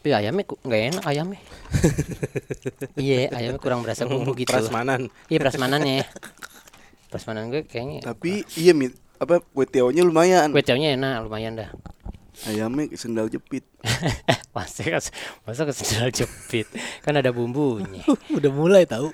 Tapi ayamnya nggak enak ayamnya. Iya, ayamnya kurang berasa bumbu gitu. Prasmanan. Iya, prasmanannya. Prasmanan gue kayaknya. Tapi iya kue tiaonya lumayan. Kue tiaonya enak, lumayan dah. Ayamnya sendal jepit. Masa ke sendal jepit. Kan ada bumbunya. Udah mulai tahu.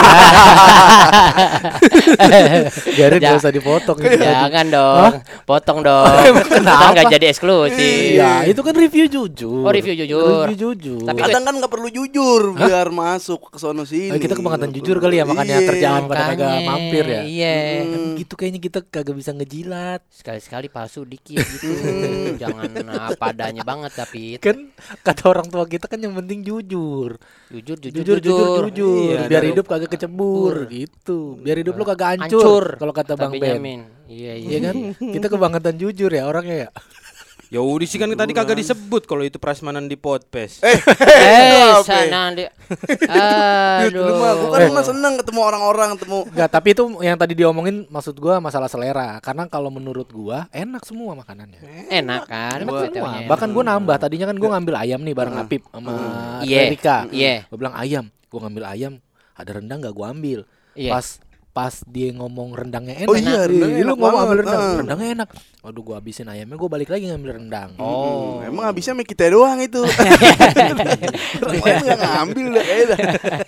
Biarin gak usah dipotong gitu. Jangan dong. Potong dong. Kita enggak jadi eksklusif. Iya, itu kan review jujur. Oh, review jujur. Review jujur. Tapi Kadang kan nggak perlu jujur biar masuk ke sono sini. Kita kebangetan jujur kali ya, makanya Iya, kerjaan pada makanya, kagak mampir ya. Iya. Kan gitu kayaknya kita kagak bisa ngejilat. Sekali-sekali palsu dikit gitu. Jangan apa adanya banget tapi Kan kata orang tua kita kan yang penting jujur. jujur. Iya, biar dan hidup kagak kecebur gitu. Biar hidup lu kagak hancur hancur kalau kata Bang tapi Ben. nyamin. Iya. Iya kan? Kita kebangetan jujur ya orangnya ya. Ya udah sih kan tadi kagak disebut kalau itu prasmanan di podcast. Sana dia. Lu mah Aduh. bukan mah seneng ketemu orang-orang, ketemu. Enggak, tapi itu yang tadi diomongin maksud gua masalah selera. Karena kalau menurut gua enak semua makanannya. Enak kan? Enak kue semua. tiaonya enak. Bahkan gua nambah. Tadinya kan gua ngambil ayam nih bareng Apip sama Iya. Erika. Iya. Gua bilang ayam. Gua ngambil ayam. Ada rendang gak gua ambil. Iya. Pas dia ngomong rendangnya enak. Oh iya, rendangnya lu enak ngomong ambil banget. rendang. Rendangnya enak. Waduh, gua habisin ayamnya, gua balik lagi ngambil rendang. Oh. Emang habisnya sama kita doang itu. Orang lain nggak ngambil dah kayaknya.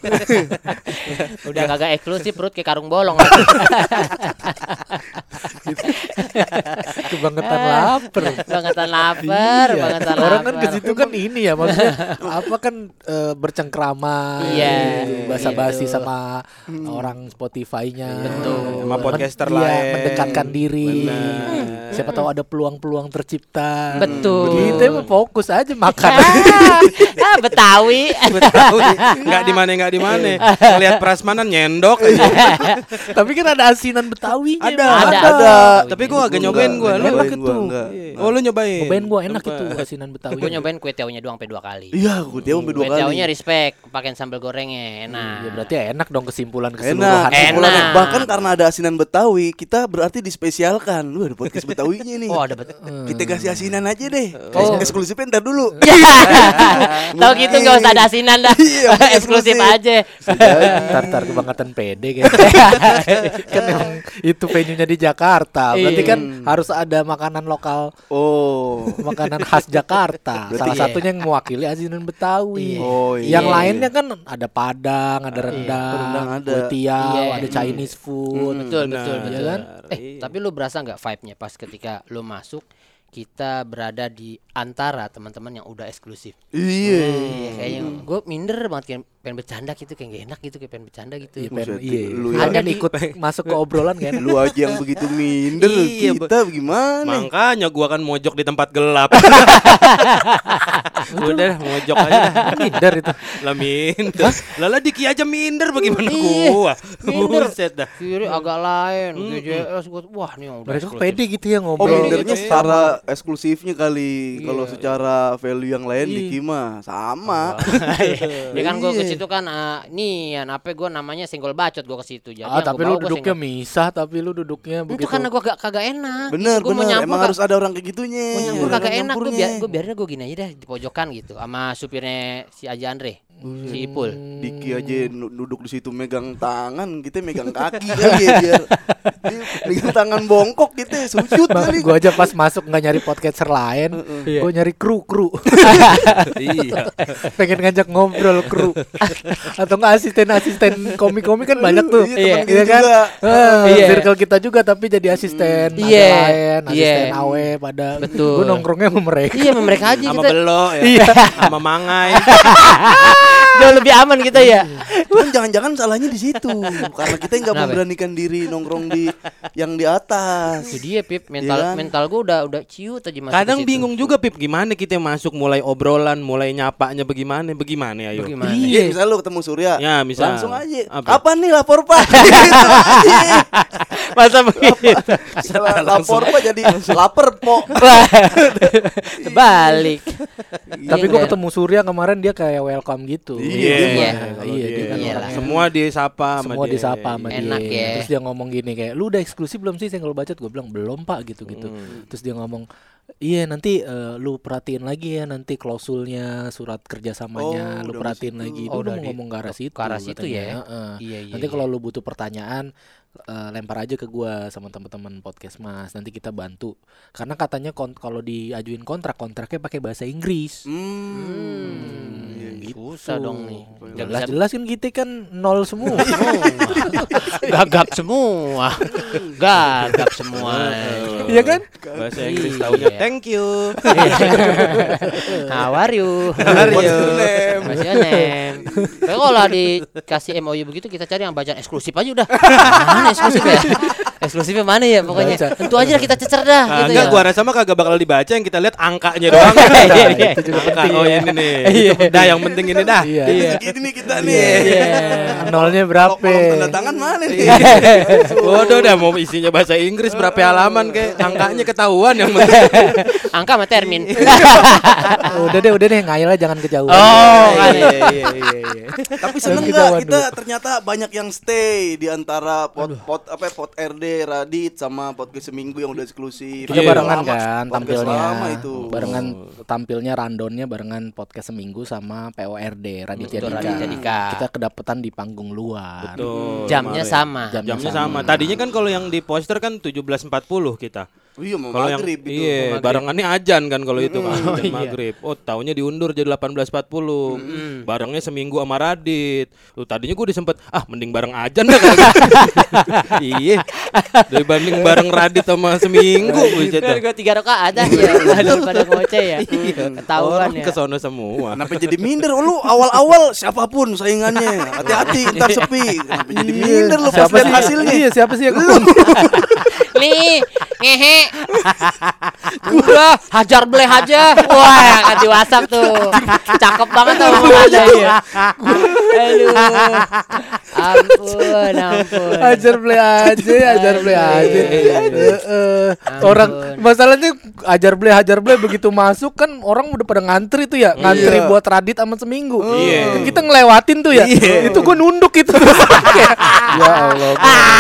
Udah kagak eksklusif perut kayak karung bolong. Kebangetan lapar. Bangetan lapar, Iya. bangetan Orang kan lapar. ke situ kan ini ya maksudnya apa kan bercengkrama Iya. gitu, basa-basi Gitu. sama orang Spotify-nya. Betul. Sama podcaster Iya, lain. mendekatkan diri. Benar. Siapa tahu ada peluang-peluang tercipta. Betul. Kita emang fokus aja makan. Betawi. Enggak di mana. Lihat prasmanan nyendok. Tapi kan ada asinan Betawinya. Ada. emang. Ada. Tapi gua agak nyobain gua. Lu Nyobain enak gua, itu. enggak. Oh, lu nyobain. Cobain gua enak itu asinan Betawi. Gue nyobain kue tiaonya doang sampai 2 kali. Iya, kue tiao sampai 2 Kue kali. tiaonya respect, pakein sambal gorengnya enak. Ya berarti enak dong kesimpulan Enak. keseluruhan. Kesimpulannya, Enak. bahkan karena ada asinan Betawi, kita berarti dispesialkan. Lu ada podcast Betawinya nih. Oh, ada betul. Kita kasih asinan aja deh. Oh. Eksklusifnya ntar dulu. Tahu gitu enggak usah ada asinan dah. Iya, Eksklusif eksklusif. aja. Tar kebangetan pede kan. Kan emang itu venue-nya di Jakarta. Berarti Iya. kan harus ada makanan lokal, Oh. makanan khas Jakarta. Berarti Salah iya. satunya yang mewakili asinan Betawi. Iya. Oh, iya. Yang lainnya kan ada Padang, ada rendang, rendang ada. kue tiaw, Iya. ada Chinese food. Betul, benar. betul, betul. Iya kan? Tapi lu berasa nggak vibe-nya pas ketika lu masuk kita berada di antara teman-teman yang udah eksklusif. Iya. Iya, kayaknya gue minder banget kayak pengen bercanda gitu, kayak gak enak gitu, kayak pengen bercanda gitu. Iya, Buset, iya. lu Ada ya. kan ikut masuk ke obrolan kan? Lu aja yang begitu minder, Iya, kita gimana? Makanya gua kan mojok di tempat gelap. Udah mojok aja dah. Minder itu. Lah minder. Lah Diki aja minder bagaimana Iya, gua? minder. Buset dah. Kiri agak lain, GJS gue wah nih yang udah Mereka eksklusif. pede gitu ya Oh, ngobrol. mindernya Iya. secara eksklusifnya kali. Kalau Iya. secara value yang lain di Kima sama. Ya kan gue ke Iya. situ kan nih apa gue namanya senggol bacot gue ke situ. Jadi Tapi lu duduknya misah, tapi lu duduknya itu begitu. karena gue kagak enak. Bener, Gua mau bener. nyampur Emang kag- harus ada orang kayak gitunya. mau nyampur Ada kagak enak. Gue nyampurnya. biarin gue gini aja deh di pojokan gitu sama supirnya si Aja Andre, si Ipul. Diki aja duduk di situ megang tangan, kita megang kaki kali ya biar dia megang tangan bongkok kita sujud kali. Gue aja pas masuk nggak nyari podcaster lain, Iya. gue nyari kru. Iya. Pengen ngajak ngobrol kru. Atau nggak asisten komik kan banyak tuh. Iya, teman kita Iya kan? juga. Iya. Circle kita juga tapi jadi asisten Iya. ada lain, asisten Iya. awe pada. Betul. Gue nongkrongnya sama mereka. Iya, sama mereka aja Sama kita. Belo ya. Iya. Sama Mangai. Jauh lebih aman kita ya. Cuman jangan-jangan salahnya di situ karena kita nggak Kenapa? memberanikan diri nongkrong di yang di atas. Itu dia Pip, mental Iya kan? mental gue udah ciut aja masuk Kadang ke situ. bingung juga Pip gimana kita masuk mulai obrolan, mulai nyapanya bagaimana ya ayo. Bagaimana? Iya, misalnya lu ketemu Surya, Ya, misal. langsung aja. Apa? Kapan nih lapor Pak? Gitu aja. Masa begitu. Setelah lapor Pak jadi lapar Po. Balik. Tapi gue ketemu Surya kemarin dia kayak welcome gitu. Iya, Iya. Kalau Iya, dia dia kan Iyalah. orang Semua disapa sama Semua dia. disapa sama dia. Enak ya. Terus dia ngomong gini kayak, lu udah eksklusif belum sih Senggol Bacot? Gue bilang belum pak gitu-gitu. Terus dia ngomong, iya nanti lu perhatiin lagi ya nanti klausulnya, surat kerjasamanya, lu udah perhatiin masuk. lagi. Oh, Udah udah mau ngomong ke arah situ. ke arah situ katanya. ya. Heeh. Iya, Nanti kalau lu butuh pertanyaan, lempar aja ke gua sama teman-teman podcast Mas. Nanti kita bantu. Karena katanya kalau diajuin kontraknya pakai bahasa Inggris. Susah dong nih. Jelas kan kita kan nol semua. Gagap semua. Gagap semua. Iya kan? Bahasa Inggris Iya. taunya thank you. How are you? What's your name? What's your name? Tapi kalau dikasih MOU begitu kita cari yang bacaan eksklusif aja udah. Mana eksklusif ya? Eksklusifnya mana ya pokoknya. Tentu aja kita cecer dah gitu Enggak, ya. gua rasa mah kagak bakal dibaca, yang kita lihat angkanya doang. Iya. Itu juga Angka, penting oh ya. ini nih. Itu dah yang penting ini dah. Iya. Segini nih kita nih. Nolnya Kalau berapa? tanda tangan mana nih? Bodoh dah mau isinya bahasa Inggris berapa halaman kayak angkanya ketahuan yang penting. Angka sama termin. Udah deh ngayal aja jangan kejauhan. Oh, kan. Tapi seneng Kita nggak waduh. kita ternyata banyak yang stay di antara pot RD, Radit sama podcast seminggu yang udah eksklusif. Kita Iya. barengan Lama, kan podcast tampilnya. lama itu. Barengan tampilnya randonnya barengan podcast seminggu sama PORD Raditya Betul, Dika. Raditya Dika. Kita kedapetan di panggung luar. Tuh, Jamnya kemarin. sama. Jamnya sama. Tadinya kan kalau yang di poster kan 17.40 kita. Iya mau Kalau yang maghrib itu. iya, barengannya ajan kan kalau itu kan jam iya. maghrib. Oh, taunya diundur jadi 18.40. Barengnya seminggu sama Radit. Tuh tadinya gue disempet mending bareng ajan dah kalau gitu. Iya. Dibanding bareng Radit sama seminggu buset dah. Gue 3 rakaat aja ya daripada ngoceh ya. Ketahuan Orang ya. kesono semua. Kenapa jadi minder lu awal-awal siapapun saingannya. Hati-hati ntar sepi. Kenapa jadi minder lu pas lihat hasilnya? Iya, siapa sih yang Nih, ngehe. Udah, hajar bleh aja. Wah, kan di WhatsApp tuh. Cakep banget tuh omongannya ya. Aduh. Ampun. ajar play aja. Orang masalahnya hajar play begitu masuk kan orang udah pada ngantri tuh ya, ngantri buat Radit sama seminggu. Iya. Kan kita ngelewatin tuh ya. Itu gue nunduk itu. Ya Allah.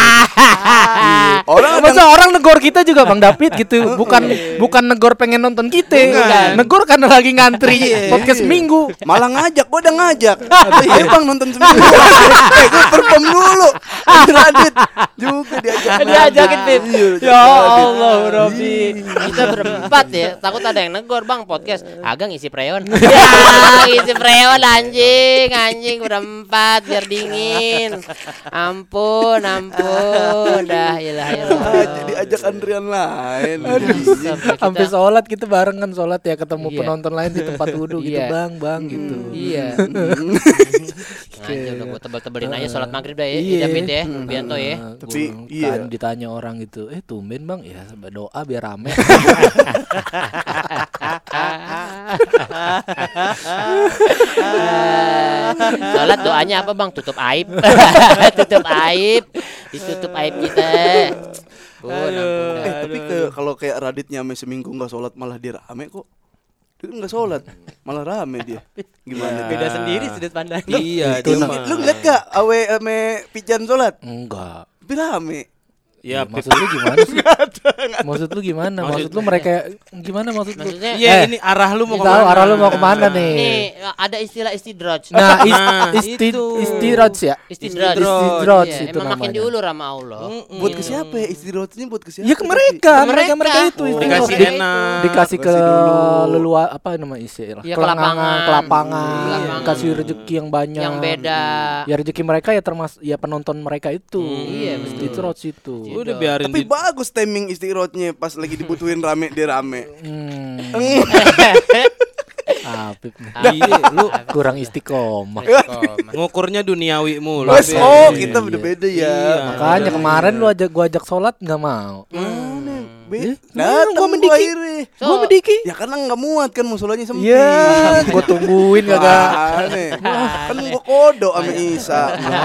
Orang Masa orang negor kita juga Bang David gitu, bukan negor pengen nonton kita, Bukan. negor karena lagi ngantri podcast minggu. malah ngajak, gua udah ngajak. Ayo bang nonton seminggu. Gue perform dulu. Radit juga Diajakin Pip. Iya, Ya Allah, Robi. Kita berempat ya. Takut ada yang negor, Bang, podcast. Agak ngisi preon. Ya, ngisi preon anjing berempat biar dingin. Ampun. Dah, ilah. Jadi ajak antrian lain. Sampai sholat kita barengan sholat ya, ketemu Iya. penonton lain di tempat wudhu gitu, Iya. bang gitu. Iya. Sengaja udah gue tebel-tebelin aja sholat maghrib dah ya. Iya. David ya, Bianto ya. Tapi Kan iya. ditanya orang gitu, tumben bang, ya doa biar rame. Sholat doanya apa Bang? Tutup aib. Ditutup aib kita. Ampun. Tapi kalau kayak Raditnya ame seminggu nggak sholat malah dia rame kok. Dia nggak sholat malah rame dia. Gimana? Beda sendiri sudut pandang. Iya, Lu, cuma lu ngeliat gak awe ame Pijan sholat? Enggak. Tapi rame. ya Maksud lu gimana sih? Maksud lu gimana? Maksud lu mereka gimana maksud lu? Maksudnya iya ini arah lu mau Tahu kemana? arah lu mau kemana nih? nih ada istilah istidraj. Nah, itu. istidraj ya. Istidraj. Istidraj Iya, itu emang makin namanya. diulur sama Allah. Buat ke siapa ya? Istirahatnya buat ke siapa? Ya ke mereka itu Oh, istidraj. dikasih enak. Dikasih ke Kasih dulu. leluar apa nama istilah? Ya, Kelapangan, Kelapangan. kasih rezeki yang banyak. Yang beda. Ya rezeki mereka ya termasuk ya penonton mereka itu. Iya, betul. Istidraj itu. Udah biarin Tapi bagus timing istirahatnya pas lagi dibutuhin rame dia rame. Apip nih. Iya, lu Kurang istiqomah. ngukurnya duniawi mulu. Mas, Biar- oh kita beda-beda ya. Iya. Makanya kemarin gua ajak sholat nggak mau. Datang gua gua mendiki. akhirnya. Gua mendiki. Ya karena nggak muat kan musolanya sempit. Iya, gua tungguin kagak. Aneh. Kan gua kodok sama Isa.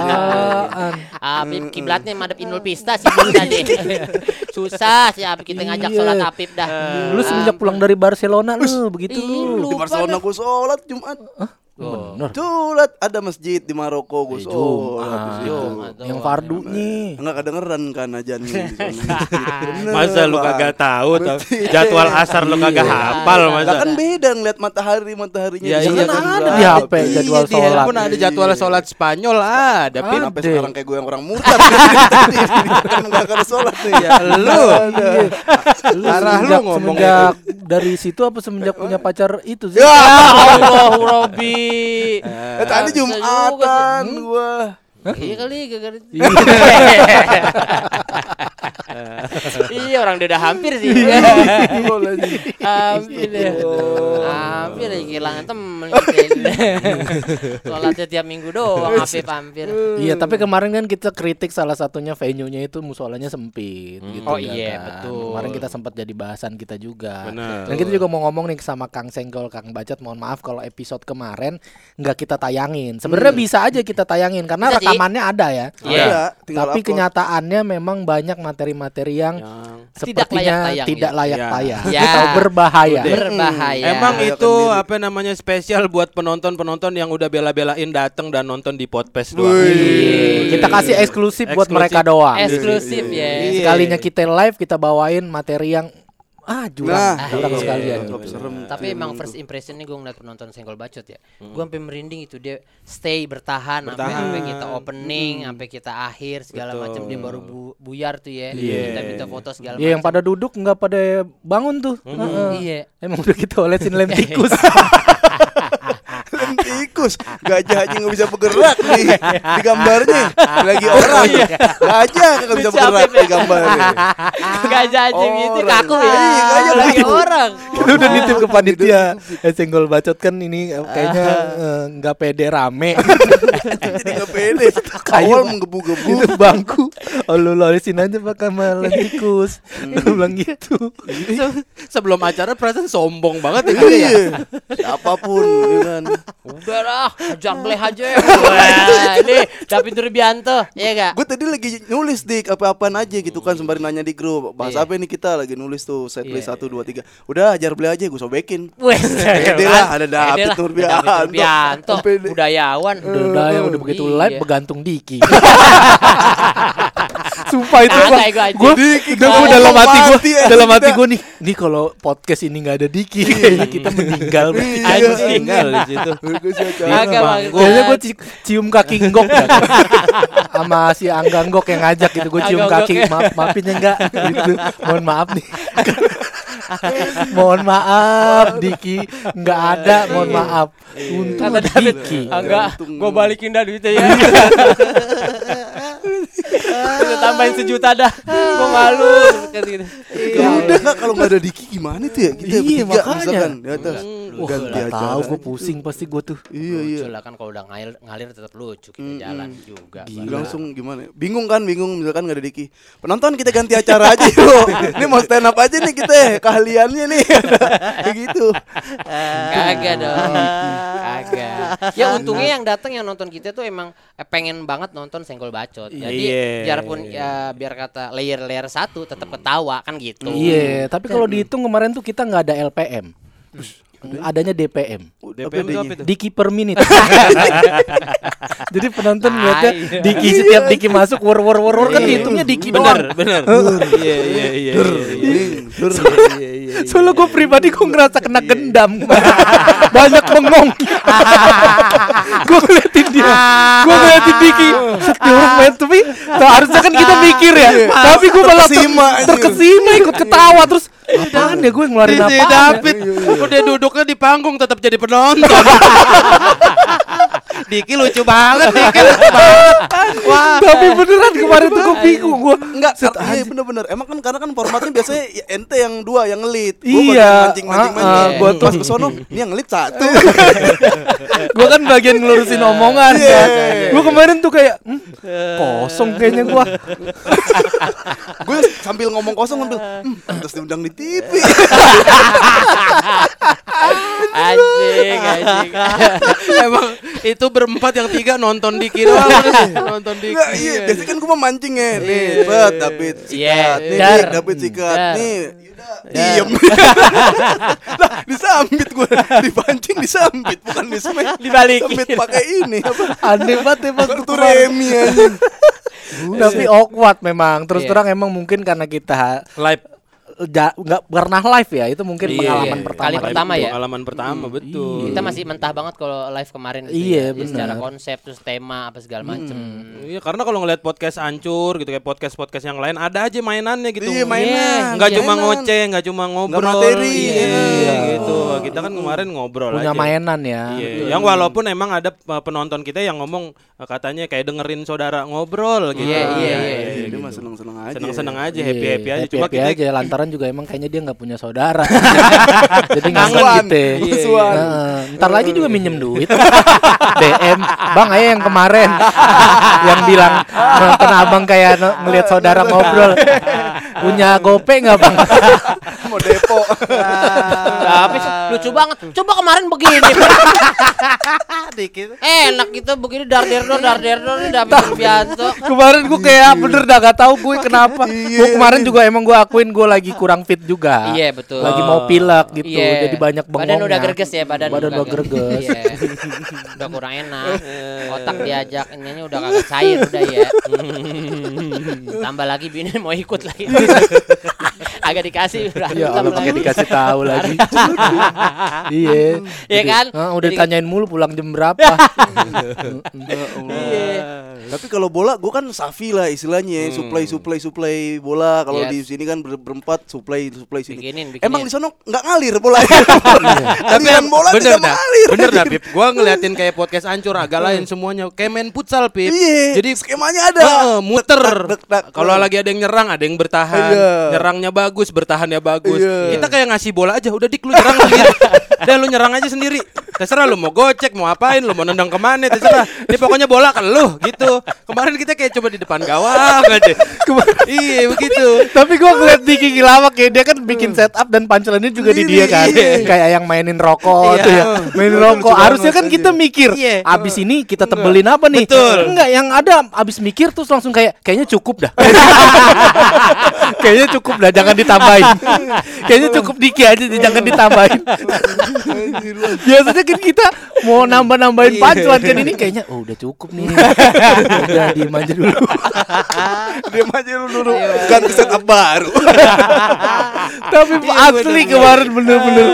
Apip kiblatnya madep Inul Pista sih tadi. Susah sih Apip kita ngajak Iya. sholat Apip dah. Lu semenjak pulang dari Barcelona lu begitu lu. Di Barcelona gua sholat Jumat. Bener. Sholat ada masjid di Maroko gue Jumat. Yang fardunya. Enggak kedengeran kan ajannya di sana. Bener, Masa lu Bang. kagak tahu Berarti- jadwal asar lu kagak hafal Lah masa? kan beda ngeliat mataharinya Ya, di iya sana kan kan ada di berapa. HP jadwal Di sholat. handphone ada jadwal sholat Spanyol ada Pin. Sampai Ada. sekarang kayak gue yang orang murtad. Kan enggak ada sholat nih. Ya lu. Parah lu Semenjak- ngomong semenjak dari situ apa semenjak punya pacar itu sih? Ya, Allah Robi. tadi Jumatan gua. Iya kali gara-gara itu. Iya orang dia udah hampir sih. Hampir ya. Hampir ya kehilangan temen. Sholatnya tiap minggu doang hampir. Iya, tapi kemarin kan kita kritik salah satunya venue-nya itu musolanya sempit gitu Oh ya iya, kan. betul. Kemarin kita sempat jadi bahasan kita juga. Benar. Dan kita juga mau ngomong nih sama Kang Senggol, Kang Bacot, mohon maaf kalau episode kemarin nggak kita tayangin. Sebenarnya bisa aja kita tayangin karena Bisa, Ci. rekamannya ada ya. Iya. Ada, tinggal Tapi upload. kenyataannya memang banyak materi-materi yang Tidak layak sepertinya tayang, tidak ya. layak Ya. tayang Ya. atau berbahaya. Berbahaya. Emang Ya, itu kan apa namanya spesial buat penonton-penonton yang udah bela-belain datang dan nonton di podcast doang. Kita kasih eksklusif buat Eksklusif. mereka doang. eksklusif ya. Sekalinya kita live kita bawain materi yang jurang, jurang iya, sekalian. iya, gitu. serem. Tapi emang first impression nih gue ngeliat penonton Senggol Bacot ya. Gue sampai merinding itu dia stay bertahan sampai kita opening, sampai kita akhir segala macam dia baru buyar tuh ya. Kita minta foto segala Iya, yang macam. pada duduk nggak pada bangun tuh. Heeh. Iya. Emang udah kita olesin lem tikus. Lem tikus, gajah aja nggak bisa bergerak nih di gambarnya. Lagi orang, gajah nggak bisa bergerak di gambarnya. Gajah aja gitu Orang. kaku ya. Iya, gajah Lagi kaku. orang. Kita udah nitip ke panitia. Senggol Bacot kan ini kayaknya nggak pede rame. Jadi nggak pede. Awal menggebu-gebu. Itu bangku. Oh, lu olesin aja pakai lem tikus. Lu bilang gitu. Sebelum acara perasaan sombong banget ya. Iya, siapapun, ya kan. Udah lah, hajar bleh aja. Wah, ini David Nurbianto, iya gak? Gue tadi lagi nulis dik apa-apaan aja gitu kan sembari nanya di grup. Bahas Iya. apa ini kita lagi nulis tuh setlist 1 2 3. Udah ajar beli aja gue sobekin. Wes, Pede lah, ada David Nurbianto. Pede. budayawan. Udah yang udah begitu Iya. live begantung Diki. Sumpah itu Kagak, bang, gua anjing. gue Diki, gue kagak dalam hati gue, mati, dalam hati kita. gue nih kalau podcast ini nggak ada Diki, kayaknya kita meninggal. Anjing. Tinggal di situ. Kagak, Bang. Kayaknya gue cium kaki Nggok dah. Sama si Angga Nggok yang ngajak gitu, gue cium Angga kaki, Nggok. maafin ya enggak gitu. Mohon maaf nih. Mohon maaf Diki nggak ada, mohon maaf. Untung Kata ada David, Diki. enggak, gue balikin dah duitnya ya. Udah tambahin 1 juta dah. Gue malu. Gitu. Ya udah kalau nggak ada Diki gimana tuh ya kita Iya, bertiga makanya. misalkan di atas. Wah, Ganti nggak acara tahu gue aja. pusing pasti gue tuh. Iya iya. Lucu lah kan kalau udah ngalir tetap lucu kita jalan juga. Langsung gimana? Bingung kan, bingung misalkan nggak ada Diki. Penonton kita ganti acara aja yuk. Ini mau stand up aja nih kita, keahliannya nih. Kayak gitu. Kagak dong. Kagak. Ya untungnya yang datang yang nonton kita tuh emang pengen banget nonton Senggol Bacot. Jadi Iya. biarpun ya biar kata layer 1 tetap ketawa kan gitu. Iya, tapi kalau dihitung kemarin tuh kita nggak ada LPM. Adanya DPM. DPM itu apa itu? Diki per menit. Jadi penonton ngeliatnya iya. Diki setiap Diki masuk wor kan dihitungnya Diki doang. Bener. Iya iya iya. Soalnya gue pribadi gue ngerasa kena gendam. Banyak bengong. Gue ngeliatin dia. Gue ngeliatin Diki. Setiap orang main tapi harusnya kan kita mikir ya. Tapi gue malah terkesima ikut ketawa terus. Apaan ya gue ngeluarin Si apaan ya? David udah duduknya di panggung tetap jadi penonton. Diki lucu banget, Diki lucu banget. Wah. Tapi beneran kemarin tuh gue bingung gue. Enggak, iya bener-bener. Emang kan karena kan formatnya biasanya ya, ente yang 2 yang ngelit. Iya. Mancing-mancing. Gua Gua pas kesono, ini yang ngelit 1. Gue kan bagian ngelurusin omongan Iya. kan. Gue kemarin tuh kayak kosong kayaknya gue. Gue sambil ngomong kosong ngambil terus diundang di TV. Anjing. Emang itu berempat yang 3 nonton Diki doang. Nonton Diki. Enggak, Iya, biasanya kan gue memancing ya. Nih, bet David sikat. Nih, Dar. David sikat. Dar. Nih, diem. Lah, disambit gue. Dipancing disambit, bukan disambit. Dibalikin. Sambit pakai ini apa? Aneh banget emang tuh Kartu remi aja. Tapi awkward memang. Terus Iya. terang emang mungkin karena kita Live nggak pernah live ya. Itu mungkin Iya. pengalaman Kali pertama. pertama ya. Pengalaman pertama betul. Kita masih mentah banget kalau live kemarin gitu Iya, ya. Jadi secara benar. konsep terus tema apa segala macem. Iya, karena kalau ngeliat podcast hancur gitu kayak podcast yang lain ada aja mainannya gitu. Iya, mainan. Nggak Iya. cuma Mainan. ngoceh, nggak cuma ngobrol. materi. Iya, gitu. Kita kan kemarin ngobrol Punya aja. mainan ya. Iya, yang walaupun emang ada penonton kita yang ngomong katanya kayak dengerin saudara ngobrol gitu. Iya. Dia mah seneng-seneng aja. Seneng-seneng aja, Iya, happy-happy aja. Cuma happy kita aja lantaran juga emang kayaknya dia nggak punya saudara. Jadi Musuhan. ngangen gitu. Musuhan. Ntar lagi juga minjem duit. DM, Bang ayo yang kemarin yang bilang nonton abang kayak ngelihat saudara ngobrol. Punya GoPay nggak Bang? Mau depo. Tapi lucu banget. Coba kemarin begini. Dikit. Enak gitu begini dar-der-dor David Rubianto. Kemarin gue kayak bener dah gak tahu gue kenapa. Gue kemarin juga emang gue akuin gue lagi kurang fit juga. Iya betul. Lagi mau pilek gitu. Iya. Jadi banyak bengongnya. Badan udah greges ya badan udah greges. Iya. Udah kurang enak. Otak diajak ininya udah kagak cair udah ya. Tambah lagi bini mau ikut lagi. Agak dikasih udah. Iya, kalau pakai dikasih tahu lagi. Iya. Iya kan? Udah Jadi- tanyain mulu pulang jam berapa. Tapi kalau bola gue kan safi lah istilahnya, supply bola. Kalau Yes. di sini kan berempat supply sini. Bikinin. Emang di sono nggak ngalir bola. Tapi Aliran bola bener tidak dah, mengalir. bener dah Pip. Gua ngeliatin kayak podcast hancur agak lain semuanya. Kayak main futsal Pip. Iya. Jadi skemanya ada. muter. Dek. Kalau lagi ada yang nyerang, ada yang bertahan. Iya. Nyerangnya bagus, bertahannya bagus. Iya. Kita kayak ngasih bola aja. Udah dik lu nyerang sendiri. Dan lu nyerang aja sendiri. Terserah lu mau gocek, mau apain, lu mau nendang kemana, terserah. Ini pokoknya bola ke lu gitu. Kemarin kita kayak coba di depan gawang aja. Iya begitu. Tapi gue ngeliat Diki lawak ya, dia kan bikin setup dan punchline-nya juga di dia kan. Iya. Kayak yang mainin rokok Iya. tuh ya. Mainin rokok. lucu Harusnya banget, kan kita mikir, Iya. abis ini kita tebelin apa nih? Betul. Enggak, yang ada abis mikir terus langsung kayaknya cukup dah. Kayaknya cukup dah, jangan ditambahin. Kayaknya cukup Diki aja, jangan ditambahin. Biasanya kan kita mau nambah-nambahin punchline kan, ini kayaknya udah cukup nih. Udah diem aja dulu. Diam aja lu dulu. Ganti setup baru. Tapi asli kemarin bener-bener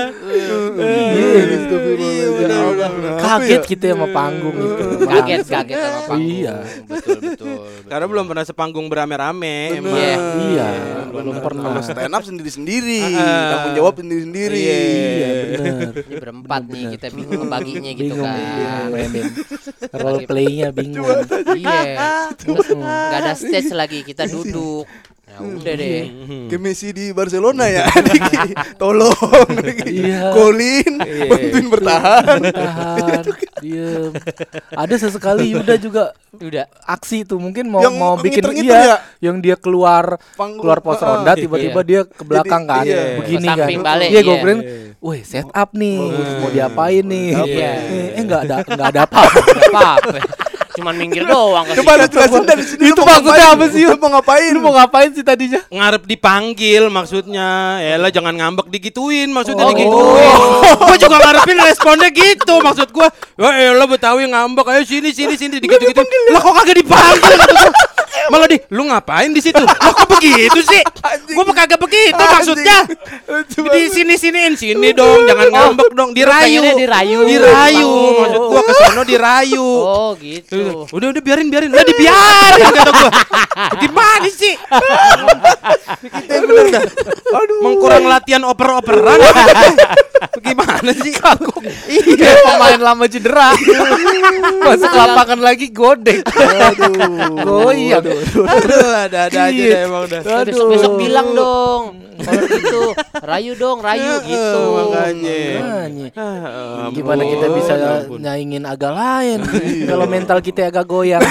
kaget kita sama panggung itu. Kaget sama panggung. Iya. Betul. Karena belum pernah sepanggung berame-rame emang. Iya. Iya, belum pernah. Kalau stand up sendiri-sendiri, tanggung jawab sendiri-sendiri. Iya, bener. Ini berempat nih kita bingung ngebaginya gitu Bingung kan. mainin. Role play-nya bingung. Iya. Enggak ada stage lagi, kita duduk. Ya udah deh. Kayak Messi di Barcelona ya. Diki, tolong Diki. Iya. Golin, bantuin bertahan. Tahan, diem. Ada sesekali Yuda juga Udah. aksi tuh mungkin mau Yang mau bikin ngiter-ngiter iya ya? yang dia keluar Panggung. pos ronda tiba-tiba dia ke belakang kan iya. begini Ke kan samping balik, iya gue iya. bilang wih set up nih mau diapain nih Iya. nggak ada apa-apa. Enggak apa-apa. Cuman minggir doang ke Coba lu situ. jelasin dari sini. Itu lu mau maksudnya ngapain? apa sih? Lu mau ngapain? Lu mau ngapain sih tadinya? Ngarep dipanggil maksudnya. Elah jangan ngambek digituin maksudnya Oh. digituin. Gua juga ngarepin responnya gitu maksud gua. Wah, elah Betawi ngambek ayo sini digitu-gitu. Lah kok kagak dipanggil maksud gua. Malah lu ngapain di situ? Lah kok begitu sih? Gua mah kagak begitu maksudnya. Di sini-siniin sini dong, jangan ngambek dong, dirayu. pengennya dirayu. Dirayu. Maksud gua ke sono dirayu. Oh, gitu. Udah biarin. Lah dibiarin kata gua. Gimana sih? Kita bener dah. Aduh. Mengkurang latihan oper-operan. Gimana sih? Iya pemain lama cedera masuk lapangan lagi godek. Goyang. Aduh, ada aja Iya. dah emang dah. Besok bilang dong. Kalau gitu, rayu gitu. Makanya. Gimana kita bisa nyaingin agak lain kalau mental kita agak goyang.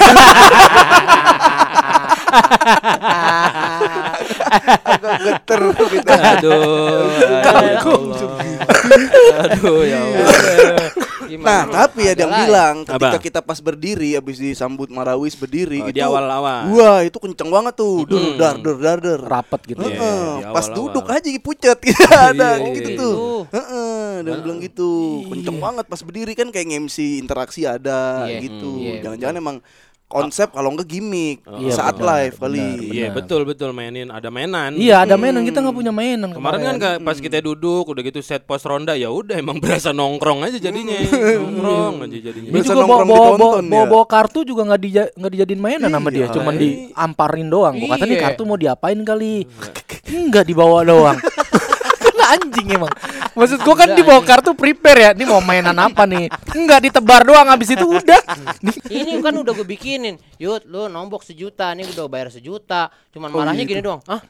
Agak geter kita. Aduh. Aduh ya Allah. Nah, tapi ada yang bilang ketika Apa? kita pas berdiri habis disambut Marawis berdiri Oh, itu di awal-awal. wah, itu kenceng banget tuh. Dar. Rapet gitu. Iya, Heeh, di pas awal-awal. duduk aja pucet gitu ada Iya, gitu iya. tuh. Heeh, dia bilang gitu. Kenceng banget pas berdiri kan kayak MC interaksi ada Iya. gitu. Iya, Jangan-jangan emang konsep kalau enggak gimmick Iya, saat benar, live kali. Iya, betul mainan, ada mainan. Iya, ada mainan, kita nggak punya mainan Kemarin kan pas kita duduk udah gitu set pos ronda ya udah emang berasa nongkrong aja jadinya. Nongkrong aja jadinya. Dia Berasa juga nongkrong ditonton ya. bawa kartu juga nggak dijadiin mainan sama dia, cuman diamparin doang. Gua kata nih Iya. kartu mau diapain kali? Enggak dibawa doang. Kan anjing emang. Maksud gua kan dibawa kartu prepare ya. Ini mau mainan apa nih? Enggak ditebar doang habis itu udah. Ini kan udah gue bikinin. Yud, lu nombok 1 juta, nih udah bayar 1 juta. Cuman marahnya gini doang. Hah?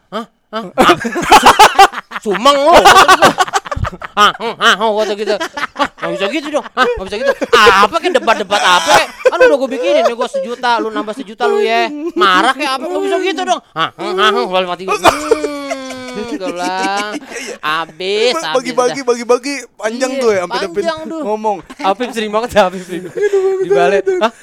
Sumeng lu. Kata gitu. Nggak bisa gitu dong. Nggak bisa gitu. Apa kayak debat-debat apa? Kan udah gue bikinin nih gue 1 juta, lu nambah 1 juta lu ya. Marah kayak apa? Nggak bisa gitu dong. Lalu mati. Gue bilang, abis. Bagi-bagi panjang Iya, tuh ya sampai depan panjang tuh. ngomong. Apip sering banget ya Apip di balik.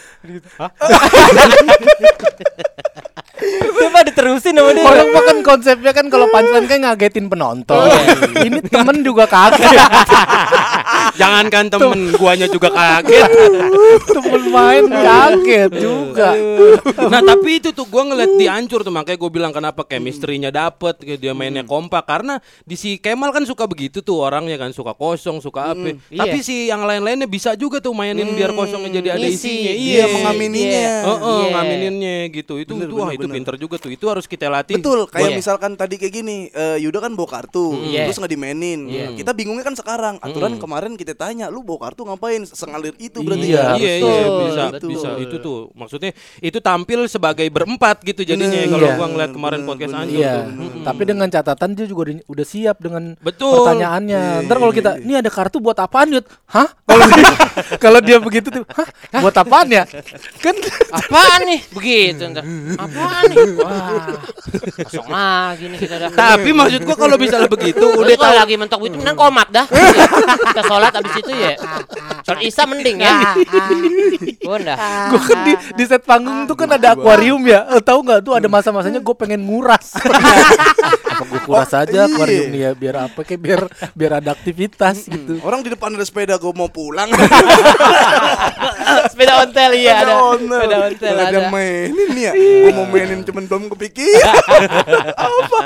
Coba diterusin sama dia. Orang mah kan konsepnya kan kalau punchline kan ngagetin penonton. Ini temen juga kaget. Jangankan temen, guanya juga kaget. Temen main kaget juga. Nah tapi itu tuh gue ngeliat dihancur tuh, makanya gue bilang kenapa chemistry-nya dapet, kayak dia mainnya kompak. Karena di si Kemal kan suka begitu tuh orangnya kan, suka kosong, suka apa. Tapi si yang lain-lainnya bisa juga tuh mainin biar kosongnya jadi ada Ngisi. isinya. Iya, mengamininya. Iya. Ngamininnya gitu. Itu wah itu bener. pinter juga tuh. Itu harus kita latih. Betul, kayak Iya. misalkan tadi kayak gini, Yuda kan bawa kartu, Iya. terus nggak dimainin. Kita bingungnya kan sekarang. Aturan kemarin kita tanya, lu bawa kartu ngapain? Sengalir itu berarti Iya, ya. Iya, betul. bisa itu tuh. Maksudnya itu tampil sebagai berempat gitu jadinya kalau Iya. gua ngeliat kemarin podcast Anjur Iya, tuh. tapi dengan catatan dia juga udah siap dengan Betul. pertanyaannya. Ntar kalau kita, ini ada kartu buat apaan Yud? Hah? Kalau dia begitu tuh, hah? Buat apaan ya? Kan Apaan nih? Begitu ntar. Apaan nih? Wah. Kosong lagi nih kita dah. Tapi maksud gua kalau misalnya begitu Udah udah kalau tahu lagi mentok itu mending komat dah. Kita sholat abis itu ya. Sholat Isya mending ya. Udah. gue kan di set panggung tuh kan ada akuarium ya. Tahu nggak tuh ada masa-masanya gue pengen nguras. Apa gue kuras aja akuarium nih ya biar apa kayak biar ada aktivitas gitu. Orang di depan ada sepeda, gue mau pulang. Sepeda ontel iya ada. Ontel. Sepeda ontel Nggak ada ada. mainin nih ya. Gue mau mainin cuman belum kepikir. Apa?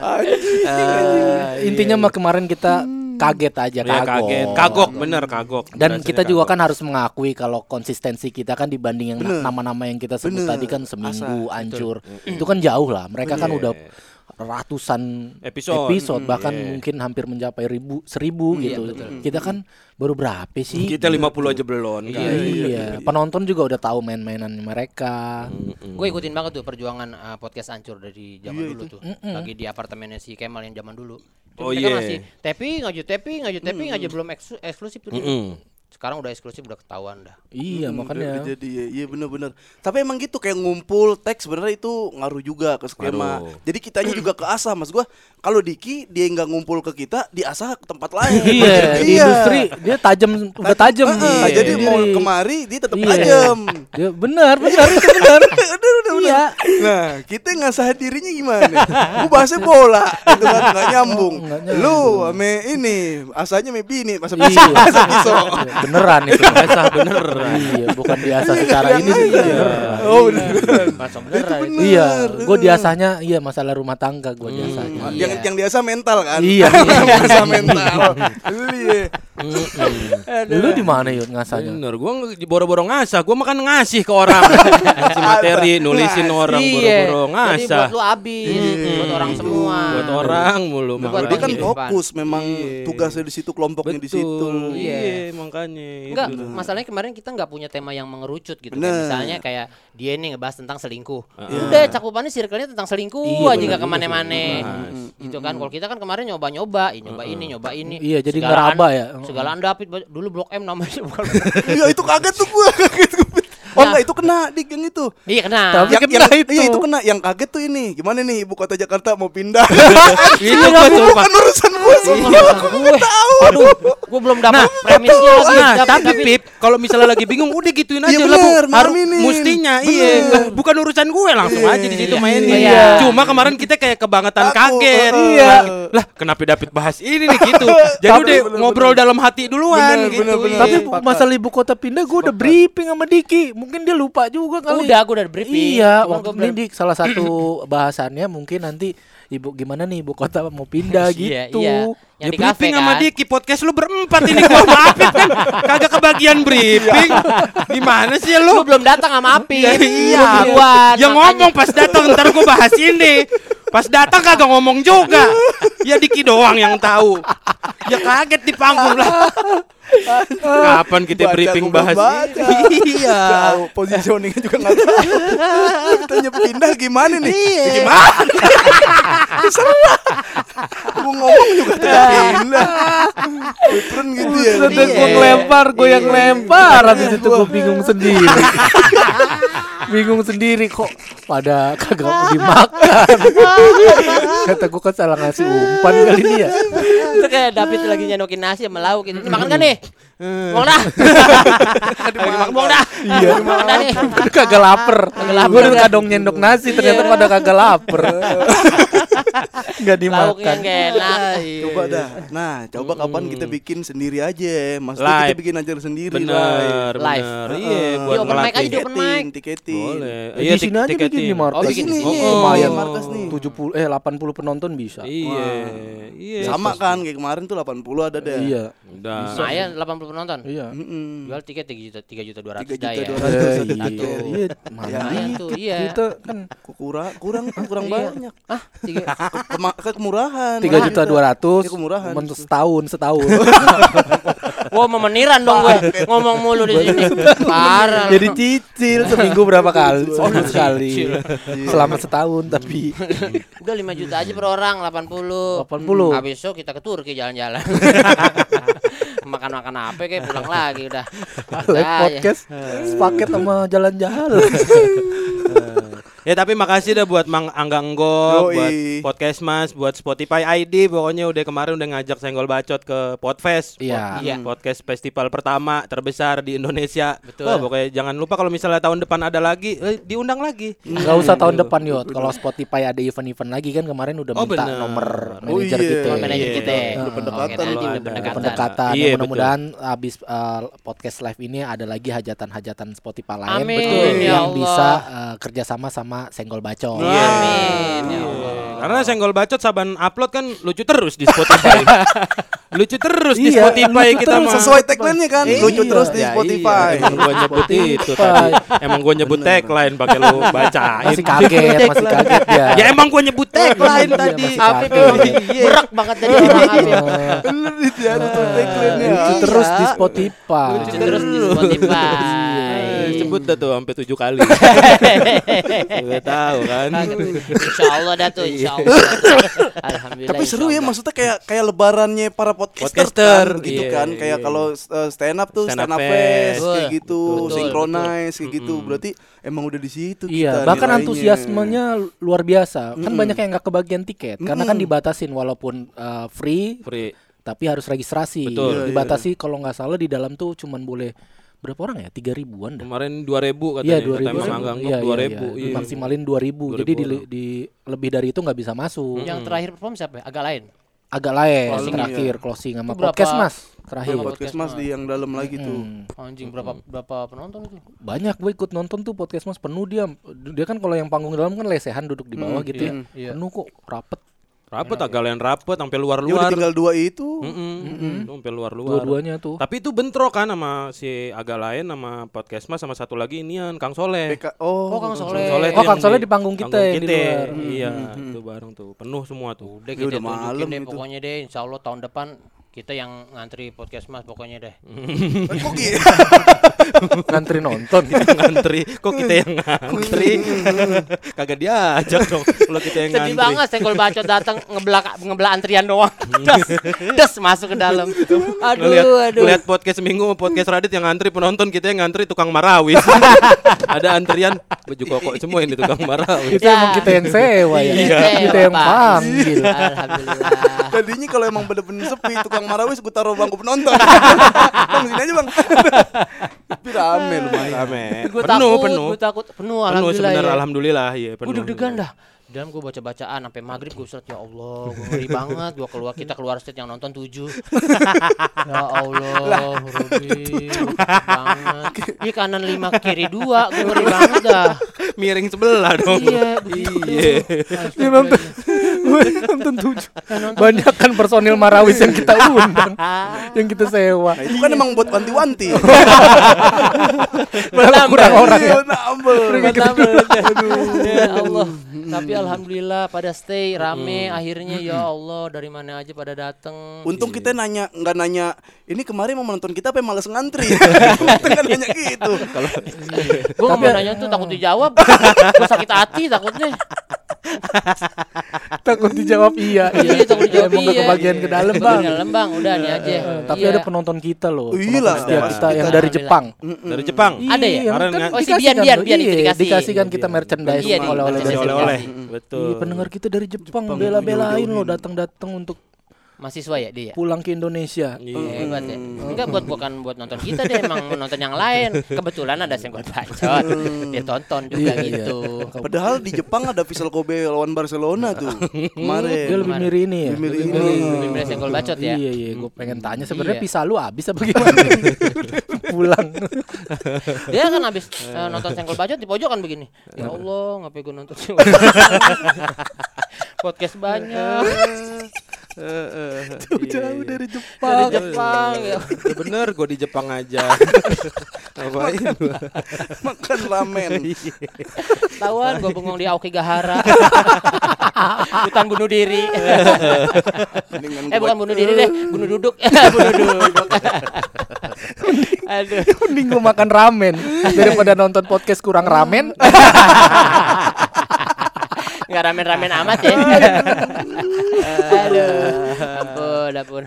Intinya mah kemarin kita kaget aja, ya, kaget. Kagok bener kagok. Dan Berasanya kita juga kagok. kan harus mengakui kalau konsistensi kita kan dibanding yang nama-nama yang kita sebut tadi kan seminggu hancur. Itu kan jauh lah. Mereka kan udah ratusan Episode. bahkan mungkin hampir mencapai 1000 gitu. Kita kan baru berapa sih? Kita 50 aja belum kan. Iya, penonton juga udah tahu main-mainan mereka. Gue ikutin banget tuh perjuangan podcast hancur dari zaman dulu tuh. Lagi di apartemennya si Kemal yang zaman dulu. Itu Oh, mereka iya. masih tapping aja belum eksklusif tuh. Sekarang udah eksklusif, udah ketahuan dah. Iya, makanya. Jadi iya benar-benar. Tapi emang gitu kayak ngumpul teks sebenarnya itu ngaruh juga ke skema. Ngaruh. Jadi kitanya juga keasah, Mas gua. Kalau Diki dia nggak ngumpul ke kita, diasah ke tempat lain. Iya, di industri dia udah tajam. Heeh, jadi mau kemari dia tetap tajam. Ya, benar itu benar. Udah. Iya. Nah, kita ngasah dirinya gimana? Gua bahasnya bola, itu kan nggak nyambung. Lu ame ini, asahnya ame bini, masa bisa Iya. masa pisau. Beneran itu. Biasa beneran. Iya, bukan biasa secara ini sih. Beneran. Oh, bener. Masa beneran itu. Iya, gue diasahnya masalah rumah tangga gue diasahnya. Yang biasa mental kan? Iya. Biasa mental. Iya. Lu di mana Yud ngasahnya? Bener, gua boro-boro ngasah, gua makan ngasih ke orang. Ngasih materi, nulisin orang boro-boro Jadi ngasah. buat lu habis, buat orang semua. Buat orang mulu. Buat Kalau dia kan kehidupan. fokus memang tugasnya di situ, kelompoknya di situ. Iya, makanya. Enggak, itu. masalahnya kemarin kita nggak punya tema yang mengerucut gitu. Bener. Kayak misalnya kayak dia nih ngebahas tentang selingkuh. Udah cakupannya circle-nya tentang selingkuh Iya, aja bener nggak kemana-mana. Gitu kan. Kalau kita kan kemarin nyoba-nyoba, nyoba ini. Iya, jadi Segala ngeraba ya. Segala Andapit dulu Blok M namanya bukan. Iya, itu kaget tuh gua, kaget gua. Oh enggak, itu kena Dik yang itu. Iya kena. Tapi Yang, kena itu. Iya, itu kena. Yang kaget tuh ini. Gimana nih ibu kota Jakarta mau pindah? Itu gua sumpah. Bukan urusan gua. gue. Aduh, gue belum dapat premisnya lagi. Nah, tapi Pip, kalau misalnya lagi bingung udah gituin aja Iya lah, Bu. bener, Harus mainin. mustinya, Bener. iya. Bukan urusan gue, langsung aja di situ mainin. Iya. Cuma kemarin kita kayak kebangetan Aku, kaget. iya. Lah, kenapa David bahas ini nih gitu. Jadi udah ngobrol dalam hati duluan Bener, gitu. bener, bener. Iya. Tapi masalah ibu kota pindah gue udah briefing sama Diki. Mungkin dia lupa juga kali. Udah, aku udah briefing. Iya, Cuman waktu gua ini di salah satu bahasannya mungkin nanti gimana nih ibu kota mau pindah Iya, gitu. iya. Ya Yang di kafe briefing sama kan. Diki, podcast lu berempat ini gua sama Apit kan kagak kebagian briefing. Gimana sih Lu lu? belum datang sama Apip. Iya. Lu duluan. Ya makanya. ngomong pas datang ntar gua bahas ini. Pas datang kagak ngomong juga. Ya Diki doang yang tahu. Ya kaget di panggung lah. Kapan kita Baca, briefing gua bahas baca. Iya. Tahu positioningnya juga nggak tahu. Ditanya pindah gimana nih? Iya. Gimana? Serah. Gua ngomong juga tidak pindah. Different gitu ya. Buset, Iya. gue ngelempar, gue yang Iya. lempar. Habis itu gue bingung sendiri. Bingung sendiri kok pada kagak mau dimakan. Kata gue kan salah ngasih umpan kali ini ya. Itu kayak David lagi nyendokin nasi sama lauk gitu. Makan kan nih? Mau dah. Mau dah. Iya. Makan dah nih. Kagak lapar. lapar, Gue udah kan? kadang nyendok nasi ternyata Iya. pada kagak lapar. Enggak Lauknya dimakan. nggak enak. Coba dah. Nah, coba kapan kita bikin sendiri aja. Maksudnya Live. kita bikin acara sendiri Bener, Live. bener. Iya, Heeh. buat Di open mic aja, di ngelatih. open mic. Tiketing. Boleh. Di sini aja bikin di markas. Oh, bikin di sini. Lumayan markas nih. 80 penonton bisa. Iya. Iya. Sama kan kayak kemarin tuh 80 ada deh. Iya. Udah. Lumayan 80 penonton. Iya. Jual tiket 3.200.000 3 dah juta ya. 200 Iya, satu. iya, mana Lumayan tuh, dikit iya. kita kan Kurang Iya. banyak. Ah, tiga. Kemurahan. 3.200.000 Ini kemurahan. setahun. Wah, memeniran dong gue. Ngomong mulu di sini. Parah. Jadi cicil seminggu berapa kali? Seminggu sekali. Cicil. Selama setahun tapi Udah 5 juta aja per orang, 80. 80. Habis itu kita ke Turki jalan-jalan. Makan-makan apa kayak pulang lagi udah. live podcast sepaket sama jalan-jalan. Ya tapi makasih dah buat Mang Angga Enggok, Yoi. buat Podcast Mas, buat Spotify ID. Pokoknya udah kemarin udah ngajak Senggol Bacot ke Podfest. Iya. Iya. Podcast festival pertama terbesar di Indonesia. Betul. Wah, pokoknya jangan lupa kalau misalnya tahun depan ada lagi, diundang lagi. Enggak usah tahun depan Yot. Kalau Spotify ada event-event lagi kan kemarin udah Oh, minta bener. nomor Oh, manajer iya. kita. Oh, manajer Iya. kita. Udah pendekatan. Oke, nanti Kalau udah ada. pendekatan. Pendekatan. Iya, Mudah-mudahan habis podcast live ini ada lagi hajatan-hajatan Spotify lain Amin, ya yang Allah. bisa kerjasama sama Senggol Bacot. Iya. Amin. Ya Allah. Karena Senggol Bacot saban upload kan lucu terus di Spotify. Lucu terus di Iya, Spotify lucu kita terus. mah. Sesuai tagline-nya kan. Lucu Iya. terus di Ya, Spotify. iya, emang gua nyebut itu tadi. Emang gua nyebut tagline pakai lu bacain. Masih kaget ya. Ya emang gua nyebut tagline Iya, tadi. masih Apip kaget. emang berak banget tadi orang Apip. Bener itu tagline-nya. Lucu Iya. terus di Spotify. Lucu terus di Spotify. Sebut dah tuh sampai 7 kali. Udah tahu kan. Insyaallah dah tuh, insyaallah. Alhamdulillah. Tapi seru ya, insyaallah. maksudnya kayak lebarannya para podcaster, Podcaster, kan, gitu iya, kan. Kayak iya. kalau stand up tuh Stand stand up up fest. fest kayak Betul, gitu, betul, synchronize kayak gitu. Berarti emang udah di situ Iya, kita bahkan nilainya. antusiasmenya luar biasa. Kan banyak yang nggak kebagian tiket karena kan dibatasin walaupun free, Free. tapi harus registrasi. Betul. Dibatasi kalau nggak salah di dalam tuh cuman boleh berapa orang ya? 3.000-an dah. Kemarin 2.000 katanya. Iya, Kata 2.000. Emang Angga Enggok Iya, 2.000. iya. Iya. Maksimalin 2.000. Jadi 2.000 di lebih dari itu nggak bisa masuk. Yang terakhir perform siapa? ya? Agak lain. Agak lain Closing, terakhir closing sama Itu berapa- podcast Mas terakhir. berapa- podcast mas di yang dalam lagi tuh. Anjing berapa penonton itu? Banyak gue ikut nonton tuh podcast Mas penuh dia. Dia kan kalau yang panggung dalam kan lesehan duduk di bawah gitu ya. iya. Penuh kok rapet. Rapet agak lain rapet sampai Ya udah luar-luar. tinggal 2 itu. Itu sampai luar-luar. Dua-duanya tuh. Tapi itu bentrok kan sama si agak lain sama podcast mas sama satu lagi inian Kang Soleh. Oh, Kang Soleh. Soleh Oh, tuh Kang yang Soleh di panggung kita yang di luar. Iya, itu bareng tuh. Penuh semua tuh. Udah Ya kita udah tunjukin malam deh itu. pokoknya deh insyaallah tahun depan Kita yang ngantri podcast Mas pokoknya deh. Kok gitu? Ngantri nonton. Ngantri, kok kita yang ngantri? Kagak diajak dong. Kalau kita yang Sedih ngantri. banget Senggol Bacot datang ngebelah antrian doang. Des masuk ke dalam. Aduh. Lihat podcast Seminggu, podcast Radit yang ngantri penonton, kita yang ngantri tukang marawis. Ada antrian baju koko semua ini tukang marawis. Itu emang kita yang sewa ya. Iya, Kita yang Pak. panggil. Alhamdulillah. Tadinya kalau emang bener-bener sepi tukang marawis gue taruh bangku penonton. Bang sini aja bang. Tapi rame lumayan. Rame. Gue Penuh. takut penuh Penuh alhamdulillah. sebenarnya, Ya. alhamdulillah ya. Gue deg-degan dah. Di dalam gue baca-bacaan sampai maghrib gue surat ya Allah, gue ngeri banget. Gue kita keluar state yang nonton 7. Ya Allah, Robi banget. Iya kanan 5 kiri 2, gue ngeri banget dah. Miring sebelah dong. Iya, Iya. Dia nonton 7. Banyak kan personil marawis yang kita undang, yang kita sewa. Nah, itu kan emang buat wanti-wanti. Malah kurang orang ya. Nambel. Ya Allah. Tapi alhamdulillah pada stay rame akhirnya ya Allah dari mana aja pada datang. Untung kita nggak nanya ini kemarin mau menonton kita apa males ngantri. Kita kan nanya gitu. Gue nggak mau nanya tuh takut dijawab. Gue sakit hati takutnya. Takut dijawab iya. Iya takut dijawab Emang iya. kebagian ke dalam bang. Ke dalam bang udah nih aja. Tapi Iya. ada penonton kita loh. Iya lah. Penonton setia kita Kita yang dari alhamdulillah. Jepang. Dari Jepang. Ada ya? Iya, Kemarin kan kan- Oh, si dikasih Bian kan, itu dikasih. dikasihkan kita merchandise Iya, oleh-oleh dikasih dari Oleh-oleh. Jepang. Betul. Iya, pendengar kita dari Jepang Jepang, bela-belain jauh-jauhin. loh datang-datang untuk Mahasiswa ya dia. pulang ke Indonesia. Hebat ya. Enggak bukan buat nonton kita deh, emang mau nonton yang lain. Kebetulan ada Senggol Bacot. Dia tonton juga Iya, gitu. Padahal di Jepang ada Vissel Kobe lawan Barcelona tuh Dia kemarin. lebih mirip ini ya. Lebih mirip Lebih ini. Lebih milih Senggol Bacot ya. Iya, gue pengen tanya sebenarnya Iya. pisa lu habis apa gimana? Pulang. Dia kan habis nonton Senggol Bacot di pojokan begini. Ya Allah, ngapain gue nonton Senggol Bacot? Podcast banyak. Jauh dari Dari Jepang. Jepang ya. Ya bener, gue di Jepang aja. Ngapain gua? Makan ramen. Tawan gue bengong di Aokigahara. Hutan bunuh diri. Mendingan Bukan bunuh diri deh, bunuh duduk. Bunuh duduk. Aduh. Mending gue makan ramen daripada nonton podcast kurang ramen. Nggak ramen-ramen amat ya. Aduh, ampun.